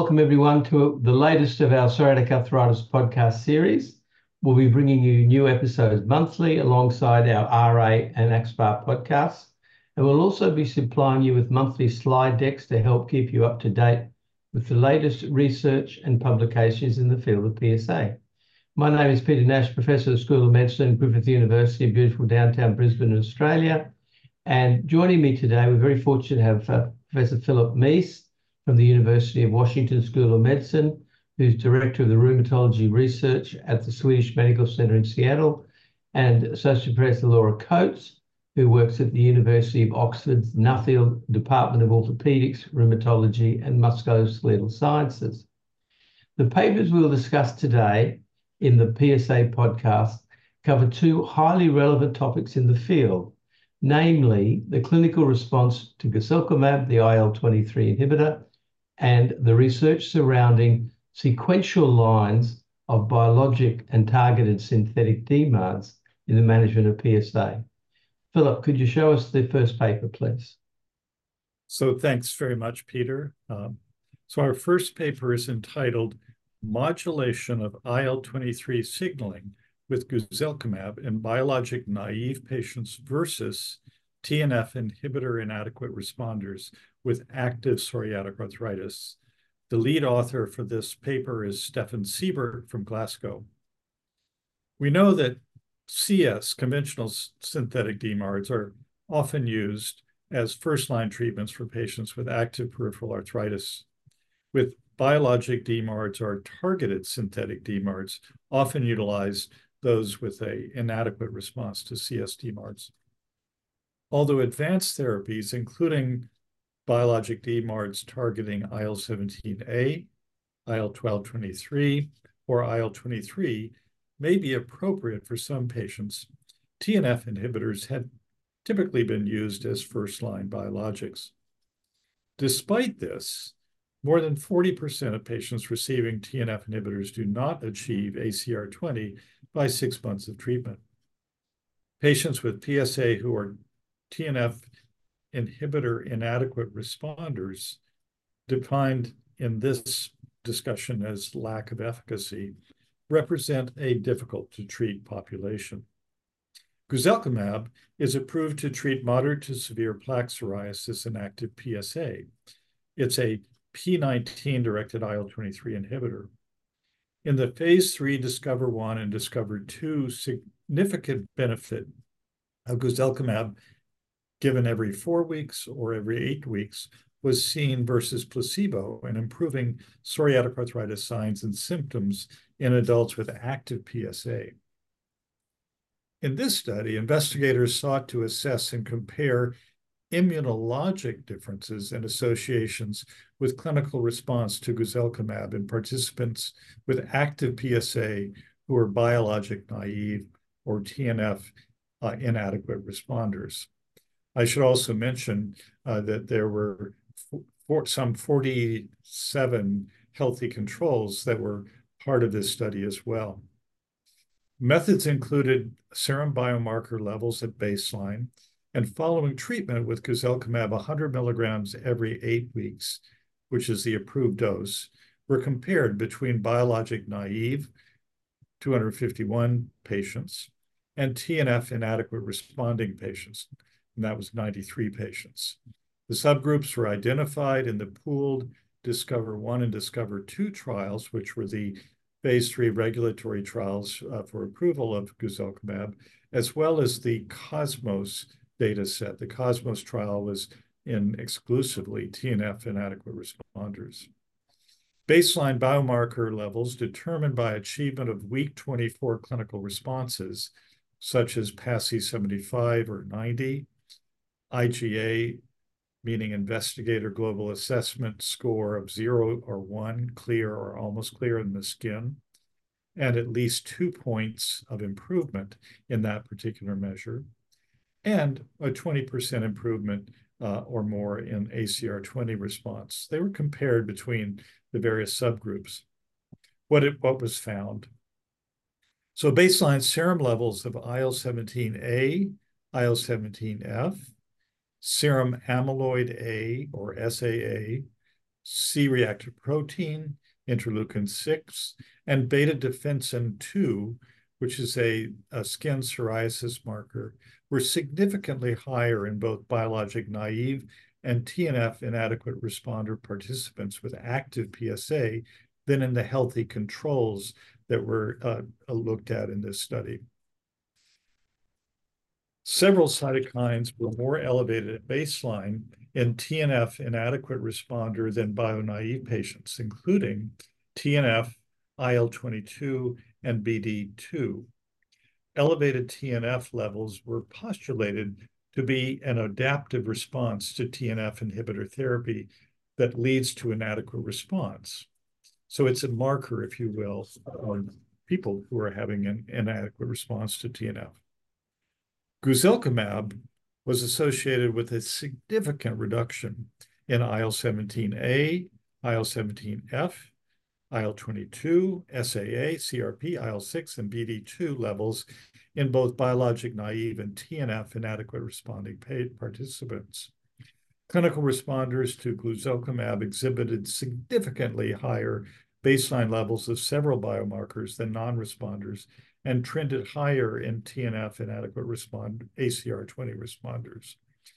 welcome everyone to the latest of our psoriatic arthritis podcast series. We'll be bringing you new episodes monthly alongside our RA and AxSpA podcasts. And we'll also be supplying you with monthly slide decks to help keep you up to date with the latest research and publications in the field of PSA. My name is Peter Nash, Professor of the School of Medicine at Griffith University in beautiful downtown Brisbane, Australia. And joining me today, we're very fortunate to have Professor Philip Mease from the University of Washington School of Medicine, who's Director of the Rheumatology Research at the Swedish Medical Center in Seattle, and Associate Professor Laura Coates, who works at the University of Oxford's Nuffield Department of Orthopaedics, Rheumatology and Musculoskeletal Sciences. The papers we'll discuss today in the PSA podcast cover two highly relevant topics in the field, namely the clinical response to guselkumab, the IL-23 inhibitor, and the research surrounding sequential lines of biologic and targeted synthetic DMARDs in the management of PSA. Philip, could you show us the first paper, please? So thanks very much, Peter. So our first paper is entitled Modulation of IL-23 Signaling with Guselkumab in Biologic-Naive Patients versus TNF inhibitor inadequate responders with active psoriatic arthritis. The lead author for this paper is Stefan Siebert from Glasgow. We know that CS, conventional synthetic DMARDs, are often used as first-line treatments for patients with active peripheral arthritis. With biologic DMARDs or targeted synthetic DMARDs, often utilize those with an inadequate response to CS DMARDs. Although advanced therapies, including biologic DMARDs targeting IL-17A, IL-12/23, or IL-23 may be appropriate for some patients, TNF inhibitors have typically been used as first-line biologics. Despite this, more than 40% of patients receiving TNF inhibitors do not achieve ACR20 by 6 months of treatment. Patients with PSA who are TNF inhibitor inadequate responders, defined in this discussion as lack of efficacy, represent a difficult to treat population. Guselkumab is approved to treat moderate to severe plaque psoriasis in active PSA. It's a P19-directed IL-23 inhibitor. In the phase 3 DISCOVER-1 and DISCOVER-2, significant benefit of guselkumab given every 4 weeks or every 8 weeks was seen versus placebo in improving psoriatic arthritis signs and symptoms in adults with active PSA. In this study, investigators sought to assess and compare immunologic differences and associations with clinical response to guselkumab in participants with active PSA who are biologic naive or TNF inadequate responders. I should also mention that there were some 47 healthy controls that were part of this study as well. Methods included serum biomarker levels at baseline, and following treatment with guselkumab 100 milligrams every 8 weeks, which is the approved dose, were compared between biologic naive, 251 patients, and TNF inadequate responding patients, and that was 93 patients. The subgroups were identified in the pooled DISCOVER-1 and DISCOVER-2 trials, which were the phase 3 regulatory trials for approval of guselkumab, as well as the COSMOS data set. The COSMOS trial was in exclusively TNF inadequate responders. Baseline biomarker levels determined by achievement of week 24 clinical responses, such as PASI 75 or 90, IGA, meaning Investigator Global Assessment score of 0 or 1, clear or almost clear in the skin, and at least 2 points of improvement in that particular measure, and a 20% improvement or more in ACR20 response. They were compared between the various subgroups. What was found? So baseline serum levels of IL-17A, IL-17F, serum amyloid A or SAA, C-reactive protein, interleukin-6, and beta-defensin-2, which is a skin psoriasis marker, were significantly higher in both biologic-naive and TNF inadequate responder participants with active PSA than in the healthy controls that were looked at in this study. Several cytokines were more elevated at baseline in TNF inadequate responder than bio-naive patients, including TNF, IL-22, and BD2. Elevated TNF levels were postulated to be an adaptive response to TNF inhibitor therapy that leads to inadequate response. So it's a marker, if you will, on people who are having an inadequate response to TNF. Guselkumab was associated with a significant reduction in IL-17A, IL-17F, IL-22, SAA, CRP, IL-6, and BD2 levels in both biologic-naive and TNF inadequate responding participants. Clinical responders to guselkumab exhibited significantly higher baseline levels of several biomarkers than non-responders and trended higher in TNF inadequate ACR20 responders.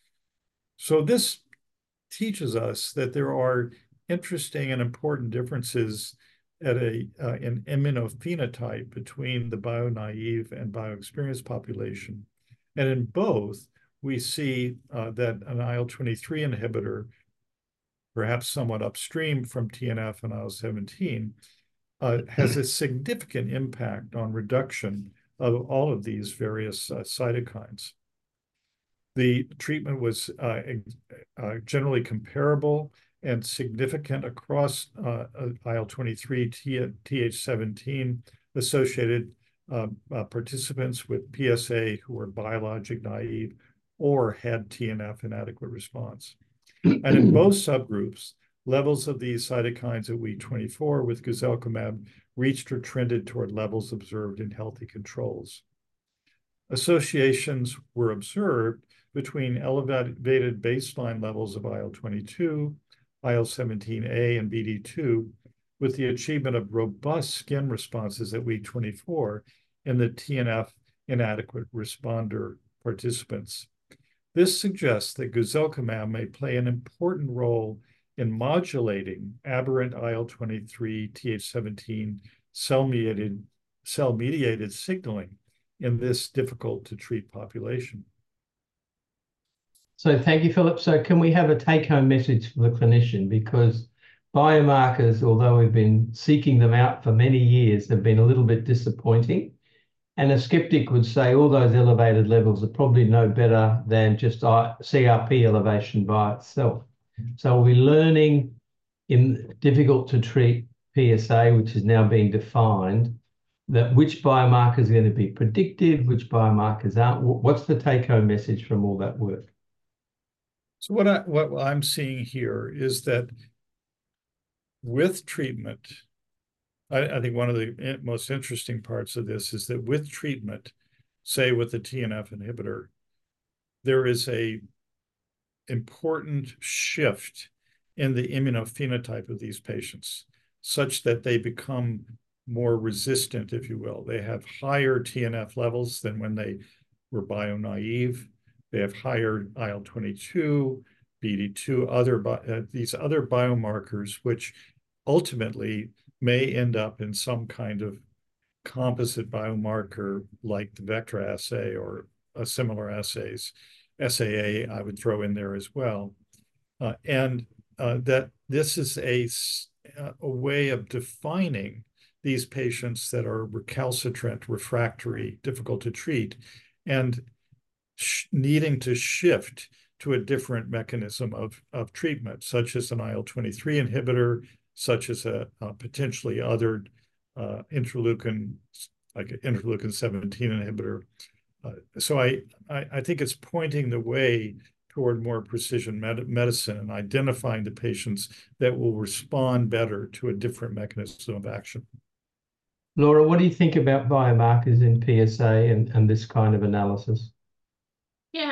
So this teaches us that there are interesting and important differences at in immunophenotype between the bio-naive and bio-experienced population. And in both, we see that an IL-23 inhibitor, perhaps somewhat upstream from TNF and IL-17, has a significant impact on reduction of all of these various cytokines. The treatment was generally comparable and significant across IL-23, Th17 associated participants with PSA who were biologic naive or had TNF inadequate response. And in both subgroups, levels of these cytokines at week 24 with guselkumab reached or trended toward levels observed in healthy controls. Associations were observed between elevated baseline levels of IL-22, IL-17A, and BD2, with the achievement of robust skin responses at week 24 in the TNF inadequate responder participants. This suggests that guselkumab may play an important role in modulating aberrant IL-23 Th17 cell-mediated signaling in this difficult-to-treat population. So thank you, Philip. So can we have a take-home message for the clinician? Because biomarkers, although we've been seeking them out for many years, have been a little bit disappointing. And a skeptic would say all those elevated levels are probably no better than just CRP elevation by itself. So we're learning in difficult to treat PSA, which is now being defined, that which biomarkers are going to be predictive, which biomarkers aren't. What's the take-home message from all that work? So what I'm seeing here is that with treatment, I think one of the most interesting parts of this is that with treatment, say with the TNF inhibitor, there is a important shift in the immunophenotype of these patients, such that they become more resistant, if you will. They have higher TNF levels than when they were bio-naive. They have higher IL-22, BD2, these other biomarkers, which ultimately may end up in some kind of composite biomarker like the vector assay or similar assays. SAA, I would throw in there as well. That this is a way of defining these patients that are recalcitrant, refractory, difficult to treat, and needing to shift to a different mechanism of treatment, such as an IL-23 inhibitor, such as a potentially other interleukin, like an interleukin-17 inhibitor. So I think it's pointing the way toward more precision medicine and identifying the patients that will respond better to a different mechanism of action. Laura, what do you think about biomarkers in PSA and this kind of analysis? Yeah, I mean,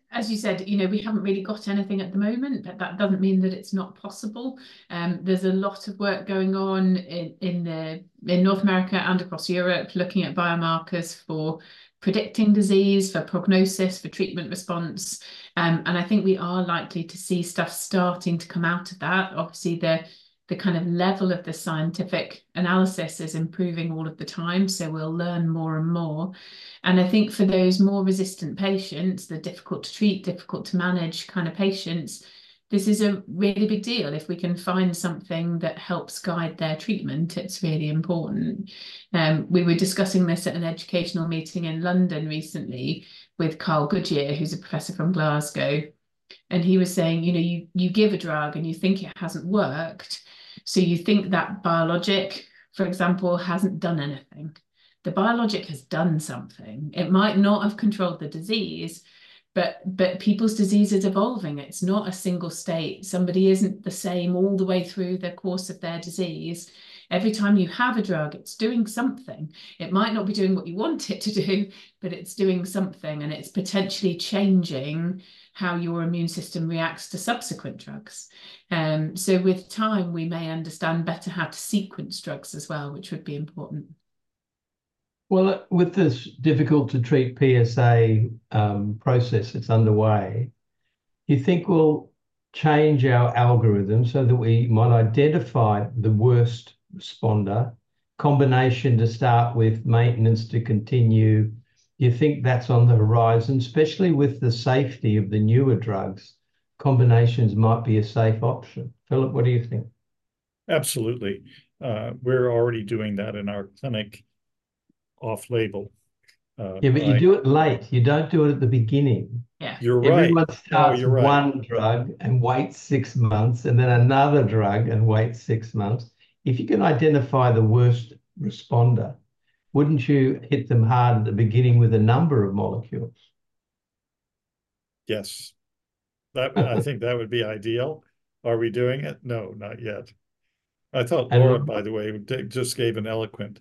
as you said, we haven't really got anything at the moment, but that doesn't mean that it's not possible. There's a lot of work going on in North America and across Europe, looking at biomarkers for predicting disease, for prognosis, for treatment response. And I think we are likely to see stuff starting to come out of that. Obviously, the kind of level of the scientific analysis is improving all of the time, so we'll learn more and more. And I think for those more resistant patients, the difficult to treat, difficult to manage kind of patients, this is a really big deal. If we can find something that helps guide their treatment, it's really important. We were discussing this at an educational meeting in London recently with Carl Goodyear, who's a professor from Glasgow. And he was saying, you give a drug and you think it hasn't worked. So you think that biologic, for example, hasn't done anything. The biologic has done something. It might not have controlled the disease, but people's disease is evolving. It's not a single state. Somebody isn't the same all the way through the course of their disease. Every time you have a drug, it's doing something. It might not be doing what you want it to do, but it's doing something, and it's potentially changing how your immune system reacts to subsequent drugs. So with time, we may understand better how to sequence drugs as well, which would be important. Well, with this difficult to treat PSA process that's underway, you think we'll change our algorithm so that we might identify the worst responder, combination to start with, maintenance to continue? You think that's on the horizon, especially with the safety of the newer drugs? Combinations might be a safe option. Philip, what do you think? Absolutely. We're already doing that in our clinic off-label. Yeah, but you do it late. You don't do it at the beginning. Yeah, You're right. Everyone starts you're right. one drug and waits 6 months, and then another drug and waits 6 months. If you can identify the worst responder, wouldn't you hit them hard at the beginning with a number of molecules? Yes. I think that would be ideal. Are we doing it? No, not yet. I thought Laura, by the way, just gave an eloquent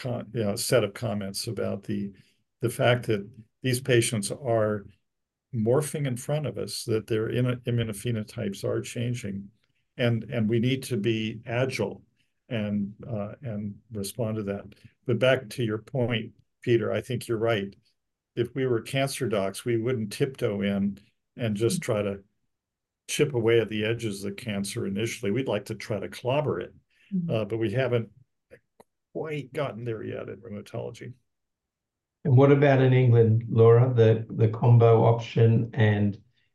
set of comments about the fact that these patients are morphing in front of us, that their immunophenotypes are changing, and we need to be agile and respond to that. But back to your point, Peter, I think you're right. If we were cancer docs, we wouldn't tiptoe in and just try to chip away at the edges of the cancer initially. We'd like to try to clobber it, but we haven't quite gotten there yet in rheumatology. And what about in England, Laura, the combo option and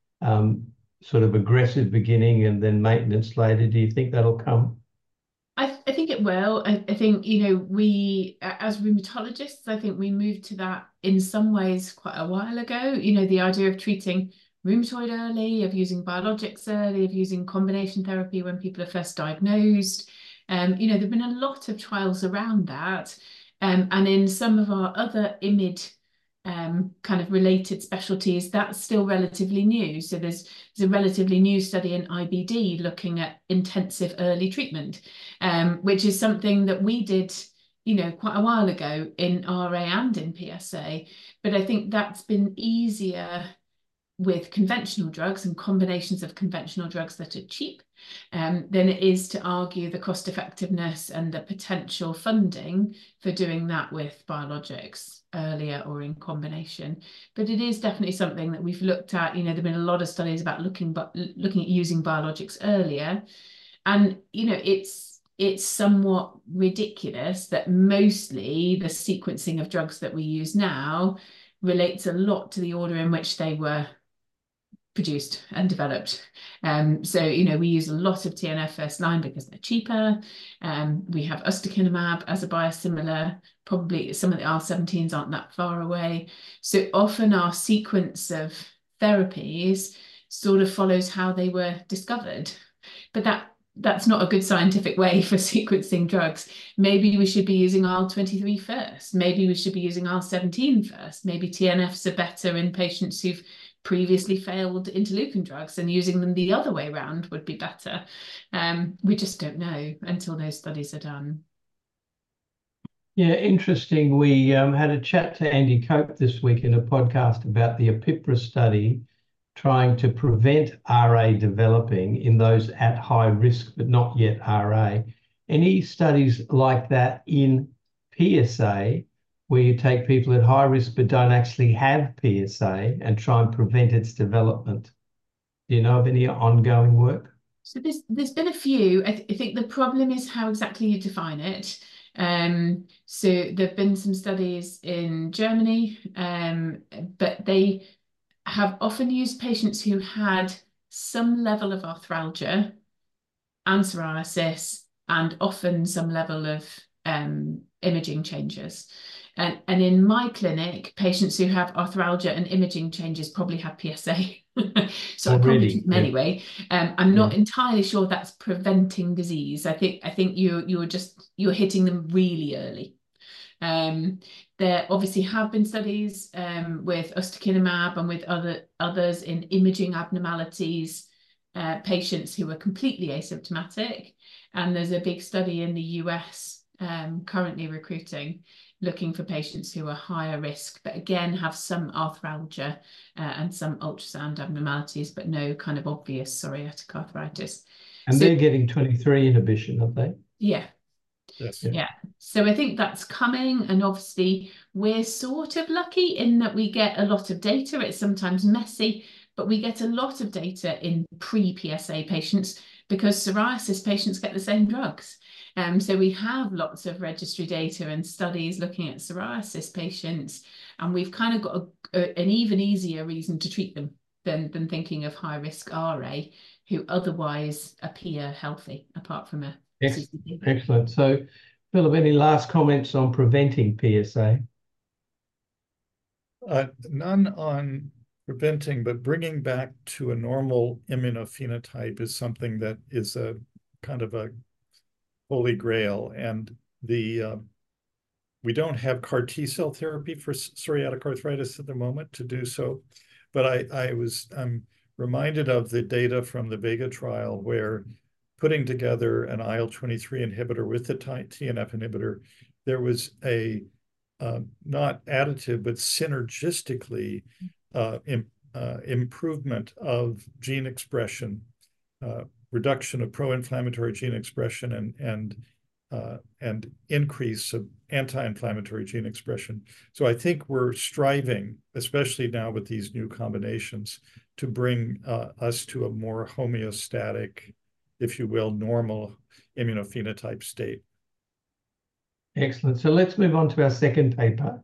sort of aggressive beginning and then maintenance later? Do you think that'll come? I think it will. I think, we, as rheumatologists, I think we moved to that in some ways quite a while ago. The idea of treating rheumatoid early, of using biologics early, of using combination therapy when people are first diagnosed. There've been a lot of trials around that. And in some of our other IMiD kind of related specialties, that's still relatively new. So there's a relatively new study in IBD looking at intensive early treatment, which is something that we did, quite a while ago in RA and in PSA. But I think that's been easier with conventional drugs and combinations of conventional drugs that are cheap, than it is to argue the cost effectiveness and the potential funding for doing that with biologics earlier or in combination. But it is definitely something that we've looked at. There've been a lot of studies about looking at using biologics earlier, and it's somewhat ridiculous that mostly the sequencing of drugs that we use now relates a lot to the order in which they were produced and developed. So, we use a lot of TNF first line because they're cheaper. We have ustekinumab as a biosimilar. Probably some of the R17s aren't that far away. So often our sequence of therapies sort of follows how they were discovered. But that's not a good scientific way for sequencing drugs. Maybe we should be using IL-23 first. Maybe we should be using IL-17 first. Maybe TNFs are better in patients who've previously failed interleukin drugs, and using them the other way around would be better. We just don't know until those studies are done. Yeah, interesting. We had a chat to Andy Cope this week in a podcast about the APIPRA study, trying to prevent RA developing in those at high risk but not yet RA. Any studies like that in PSA where you take people at high risk but don't actually have PSA and try and prevent its development? Do you know of any ongoing work? So there's been a few. I think the problem is how exactly you define it. So there have been some studies in Germany, but they have often used patients who had some level of arthralgia and psoriasis, and often some level of imaging changes. And in my clinic, patients who have arthralgia and imaging changes probably have PSA. So I probably treat them anyway. I'm not entirely sure that's preventing disease. I think you're hitting them really early. There obviously have been studies with ustekinumab and with others in imaging abnormalities, patients who are completely asymptomatic. And there's a big study in the US currently recruiting, looking for patients who are higher risk, but again have some arthralgia and some ultrasound abnormalities, but no kind of obvious psoriatic arthritis. And they're getting 23 inhibition, are they? Yeah. Yes. Yeah. So I think that's coming, and obviously we're sort of lucky in that we get a lot of data. It's sometimes messy, but we get a lot of data in pre-PSA patients because psoriasis patients get the same drugs. So we have lots of registry data and studies looking at psoriasis patients, and we've kind of got an even easier reason to treat them than thinking of high-risk RA who otherwise appear healthy apart from a CCP. Excellent. So, Philip, any last comments on preventing PSA? None on preventing, but bringing back to a normal immunophenotype is something that is a kind of a holy grail. And we don't have CAR T-cell therapy for psoriatic arthritis at the moment to do so. But I'm reminded of the data from the Vega trial where putting together an IL-23 inhibitor with the TNF inhibitor, there was a not additive, but synergistically improvement of gene expression, reduction of pro-inflammatory gene expression, and increase of anti-inflammatory gene expression. So I think we're striving, especially now with these new combinations, to bring us to a more homeostatic, if you will, normal immunophenotype state. Excellent. So let's move on to our second paper,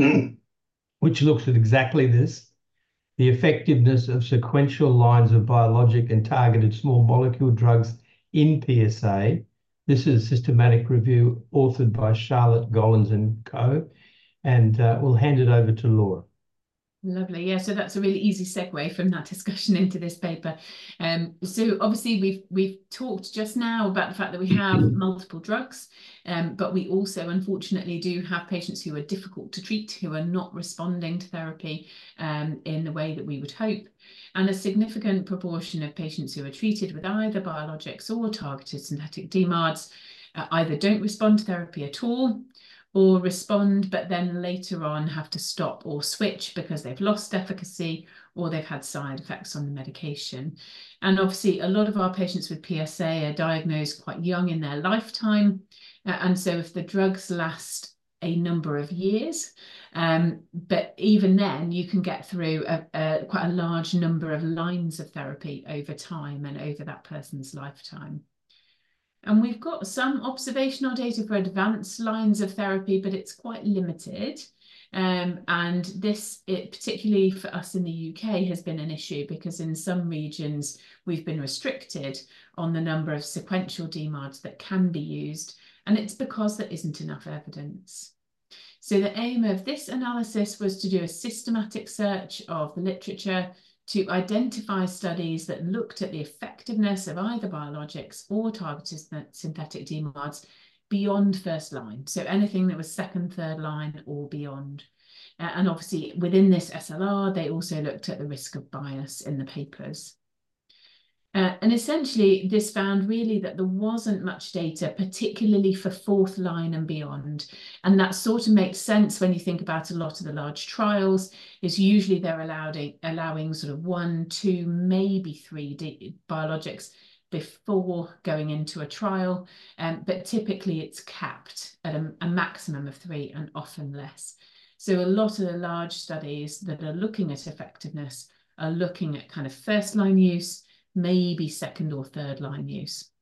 which looks at exactly this, the effectiveness of sequential lines of biologic and targeted small molecule drugs in PSA. This is a systematic review authored by Charlotte Gollins and co. And we'll hand it over to Laura. Lovely. Yeah, so that's a really easy segue from that discussion into this paper. So obviously we've talked just now about the fact that we have multiple drugs, but we also unfortunately do have patients who are difficult to treat, who are not responding to therapy in the way that we would hope. And a significant proportion of patients who are treated with either biologics or targeted synthetic DMARDs either don't respond to therapy at all, or respond, but then later on have to stop or switch because they've lost efficacy or they've had side effects on the medication. And obviously, a lot of our patients with PSA are diagnosed quite young in their lifetime. And so if the drugs last a number of years, but even then you can get through quite a large number of lines of therapy over time and over that person's lifetime. And we've got some observational data for advanced lines of therapy, but it's quite limited. And this, particularly for us in the UK, has been an issue because in some regions we've been restricted on the number of sequential DMARDs that can be used. And it's because there isn't enough evidence. So the aim of this analysis was to do a systematic search of the literature to identify studies that looked at the effectiveness of either biologics or targeted synthetic DMARDs beyond first line. So anything that was second, third line or beyond. And obviously within this SLR, they also looked at the risk of bias in the papers. And essentially, this found really that there wasn't much data, particularly for fourth line and beyond. And that sort of makes sense when you think about a lot of the large trials, is usually they're allowing sort of 1, 2, maybe 3 biologics before going into a trial. But typically it's capped at a maximum of 3 and often less. So a lot of the large studies that are looking at effectiveness are looking at kind of first line use, maybe second or third line use.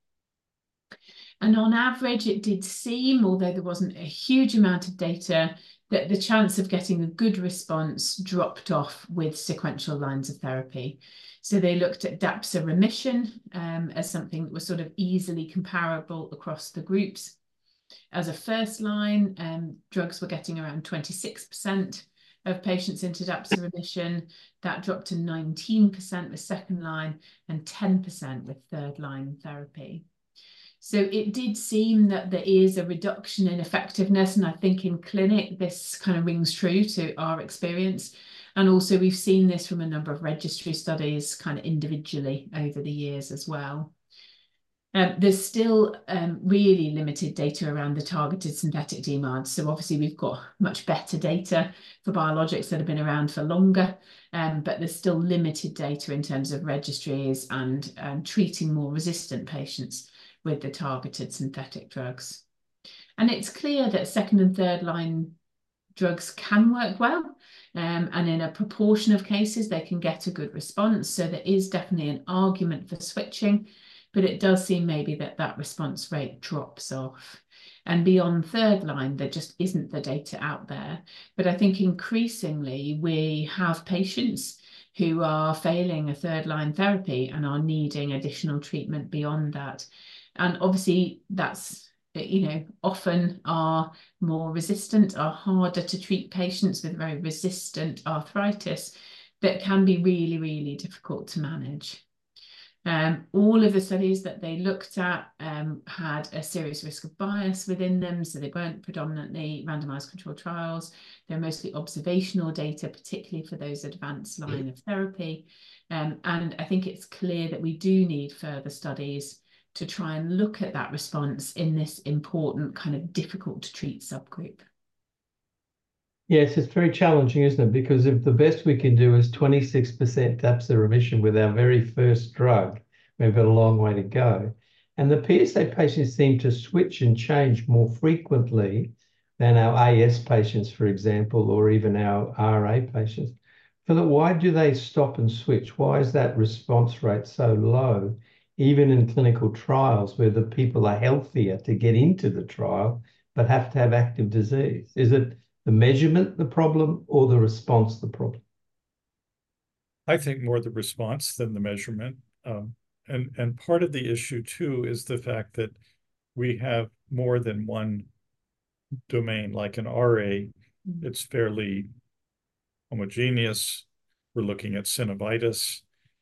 And on average, it did seem, although there wasn't a huge amount of data, that the chance of getting a good response dropped off with sequential lines of therapy. So they looked at DAPSA remission as something that was sort of easily comparable across the groups. As a first line, drugs were getting around 26% of patients into DAPSA remission. That dropped to 19% with second line and 10% with third line therapy. So it did seem that there is a reduction in effectiveness. And I think in clinic, this kind of rings true to our experience. And also we've seen this from a number of registry studies kind of individually over the years as well. There's still really limited data around the targeted synthetic DMARDs. So obviously we've got much better data for biologics that have been around for longer, but there's still limited data in terms of registries and treating more resistant patients with the targeted synthetic drugs. And it's clear that second and third line drugs can work well. And in a proportion of cases, they can get a good response. So there is definitely an argument for switching, but it does seem maybe that response rate drops off. And beyond third line, there just isn't the data out there. But I think increasingly we have patients who are failing a third line therapy and are needing additional treatment beyond that. And obviously that's, often are more resistant, are harder to treat patients with very resistant arthritis that can be really, really difficult to manage. All of the studies that they looked at had a serious risk of bias within them, so they weren't predominantly randomized controlled trials. They're mostly observational data, particularly for those advanced line of therapy. And I think it's clear that we do need further studies to try and look at that response in this important kind of difficult to treat subgroup. Yes, it's very challenging, isn't it? Because if the best we can do is 26% DAPSA remission with our very first drug, we've got a long way to go. And the PSA patients seem to switch and change more frequently than our AS patients, for example, or even our RA patients. Philip, why do they stop and switch? Why is that response rate so low, even in clinical trials where the people are healthier to get into the trial, but have to have active disease? Is it the measurement the problem or the response the problem? I think more the response than the measurement. And part of the issue too is the fact that we have more than one domain. Like in RA, it's fairly homogeneous. We're looking at synovitis,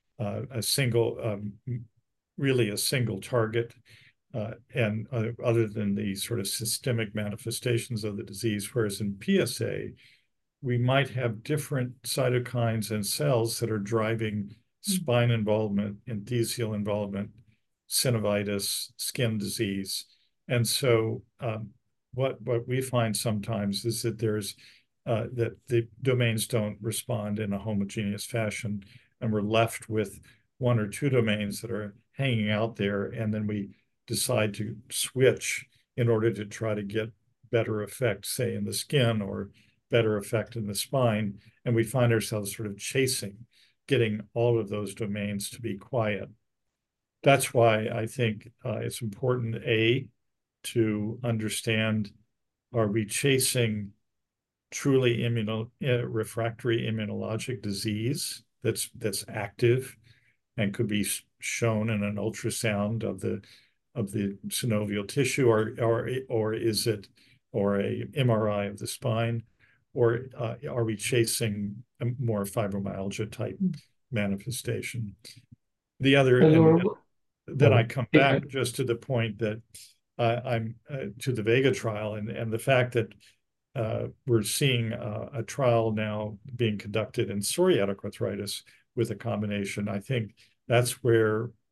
really a single target. And other than the sort of systemic manifestations of the disease, whereas in PSA, we might have different cytokines and cells that are driving spine involvement, enthesial involvement, synovitis, skin disease. And so what we find sometimes is that that the domains don't respond in a homogeneous fashion, and we're left with one or two domains that are hanging out there, and then we decide to switch in order to try to get better effect, say, in the skin or better effect in the spine. And we find ourselves sort of chasing, getting all of those domains to be quiet. That's why I think it's important, A, to understand, are we chasing truly refractory immunologic disease that's active and could be shown in an ultrasound of the synovial tissue, or is it, or a MRI of the spine, or are we chasing a more fibromyalgia type manifestation? The other, and then I come back just to the point that I'm to the Vega trial and the fact that we're seeing a trial now being conducted in psoriatic arthritis with a combination. I think that's where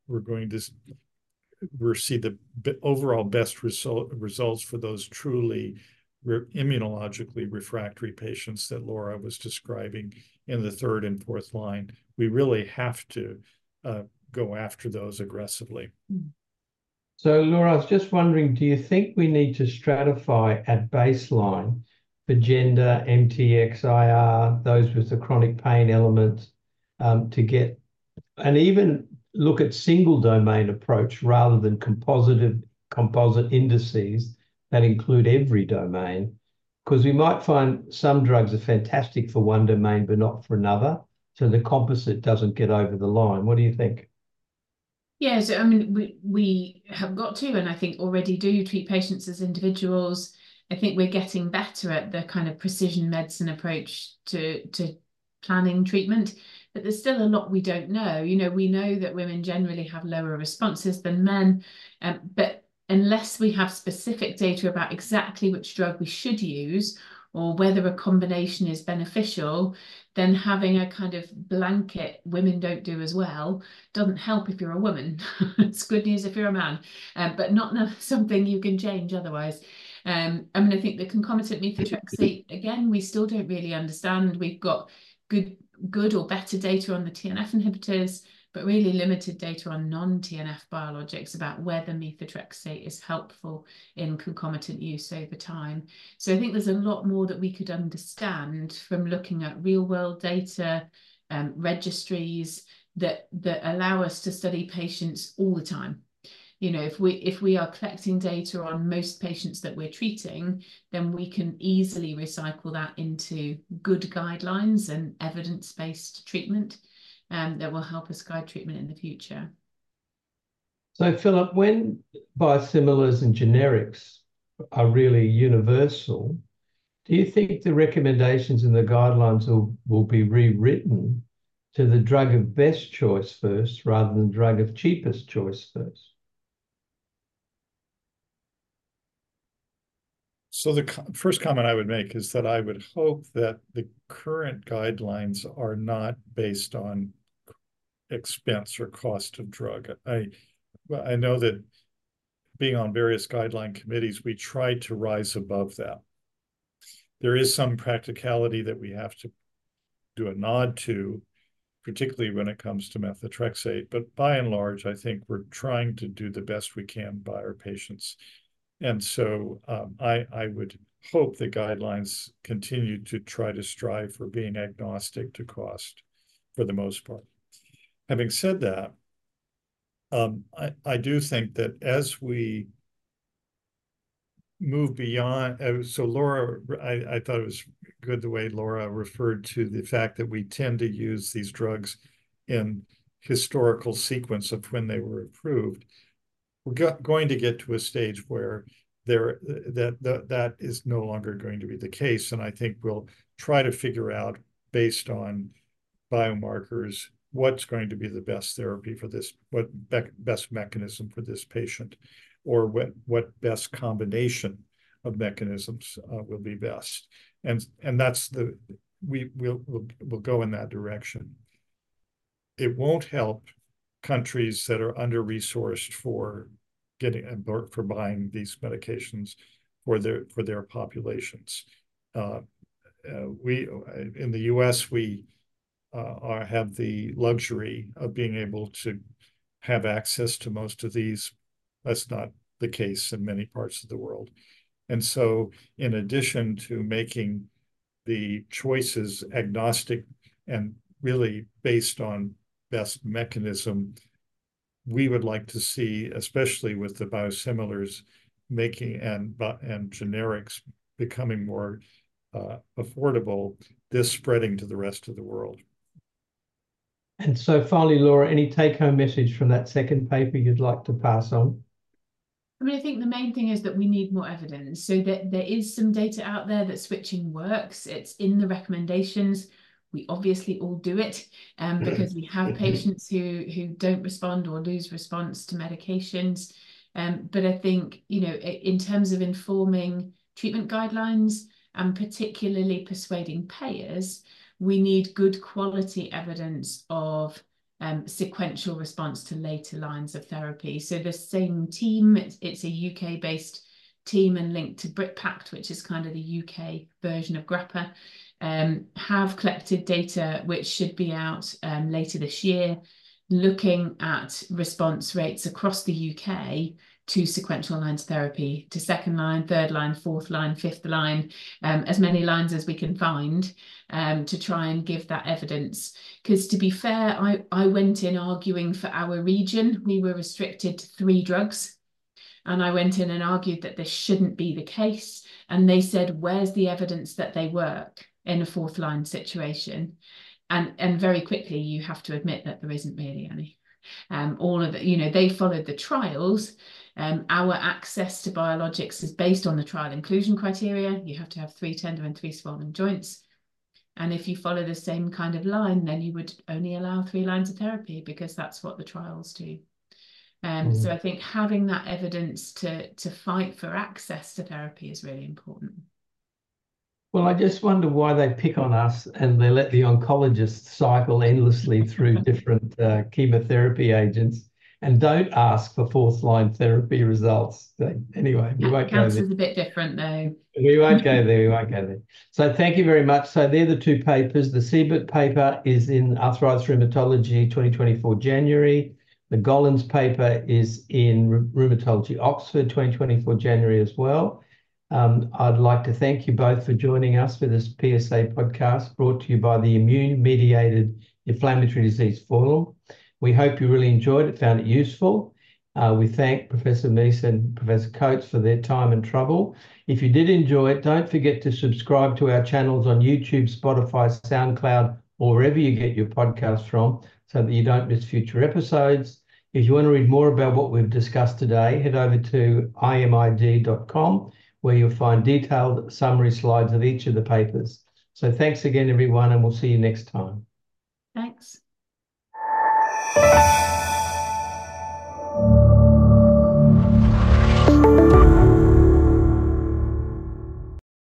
we'll see the overall best results for those truly immunologically refractory patients that Laura was describing in the third and fourth line. We really have to go after those aggressively. So, Laura, I was just wondering, do you think we need to stratify at baseline for gender, MTX, IR, those with the chronic pain element, to get, and even look at single domain approach rather than composite indices that include every domain? Because we might find some drugs are fantastic for one domain, but not for another. So the composite doesn't get over the line. What do you think? Yeah, so I mean, we have got to, and I think already do treat patients as individuals. I think we're getting better at the kind of precision medicine approach to planning treatment, but there's still a lot we don't know. You know, we know that women generally have lower responses than men, but unless we have specific data about exactly which drug we should use or whether a combination is beneficial, then having a kind of blanket women don't do as well doesn't help if you're a woman. It's good news if you're a man, but not something you can change otherwise. I mean, I think the concomitant methotrexate, again, we still don't really understand. We've got good or better data on the TNF inhibitors, but really limited data on non-TNF biologics about whether methotrexate is helpful in concomitant use over time. So I think there's a lot more that we could understand from looking at real-world data, registries that allow us to study patients all the time. You know, if we are collecting data on most patients that we're treating, then we can easily recycle that into good guidelines and evidence-based treatment that will help us guide treatment in the future. So, Philip, when biosimilars and generics are really universal, do you think the recommendations and the guidelines will be rewritten to the drug of best choice first rather than drug of cheapest choice first? So the first comment I would make is that I would hope that the current guidelines are not based on expense or cost of drug. I know that being on various guideline committees, we tried to rise above that. There is some practicality that we have to do a nod to, particularly when it comes to methotrexate. But by and large, I think we're trying to do the best we can by our patients. And so I would hope the guidelines continue to try to strive for being agnostic to cost for the most part. Having said that, I do think that as we move beyond, so Laura, I thought it was good the way Laura referred to the fact that we tend to use these drugs in historical sequence of when they were approved. We're going to get to a stage where that is no longer going to be the case. And I think we'll try to figure out, based on biomarkers, what's going to be the best therapy for this, what best mechanism for this patient, or what best combination of mechanisms will be best. And that's we'll go in that direction. It won't help countries that are under-resourced for buying these medications for their populations. We in the U.S. we have the luxury of being able to have access to most of these. That's not the case in many parts of the world. And so, in addition to making the choices agnostic and really based on best mechanism, we would like to see, especially with the biosimilars making and generics becoming more affordable, this spreading to the rest of the world. And so finally, Laura, any take-home message from that second paper you'd like to pass on? I mean, I think the main thing is that we need more evidence. So that there is some data out there that switching works. It's in the recommendations. We obviously all do it because we have patients who don't respond or lose response to medications. But I think, you know, in terms of informing treatment guidelines and particularly persuading payers, we need good quality evidence of sequential response to later lines of therapy. So the same team, it's a UK-based team and linked to BritPact, which is kind of the UK version of GRAPPA, have collected data which should be out later this year, looking at response rates across the UK to sequential lines of therapy, to second line, third line, fourth line, fifth line, as many lines as we can find, to try and give that evidence. Because to be fair, I went in arguing for our region. We were restricted to 3 drugs. And I went in and argued that this shouldn't be the case. And they said, where's the evidence that they work in a fourth line situation? And very quickly, you have to admit that there isn't really any. All of it, they followed the trials. Our access to biologics is based on the trial inclusion criteria. You have to have 3 tender and 3 swollen joints. And if you follow the same kind of line, then you would only allow 3 lines of therapy, because that's what the trials do. So I think having that evidence to fight for access to therapy is really important. Well, I just wonder why they pick on us and they let the oncologists cycle endlessly through different chemotherapy agents and don't ask for fourth line therapy results. Anyway, we won't go there. Cancer's a bit different though. We won't go there. We won't go there. So thank you very much. So they're the 2 papers. The Siebert paper is in Arthritis Rheumatology 2024 January. The Gollins paper is in Rheumatology Oxford 2024 January as well. I'd like to thank you both for joining us for this PSA podcast brought to you by the Immune-Mediated Inflammatory Disease Forum. We hope you really enjoyed it, found it useful. We thank Professor Meese and Professor Coates for their time and trouble. If you did enjoy it, don't forget to subscribe to our channels on YouTube, Spotify, SoundCloud, or wherever you get your podcasts from, so that you don't miss future episodes. If you want to read more about what we've discussed today, head over to imid.com, where you'll find detailed summary slides of each of the papers. So thanks again, everyone, and we'll see you next time. Thanks.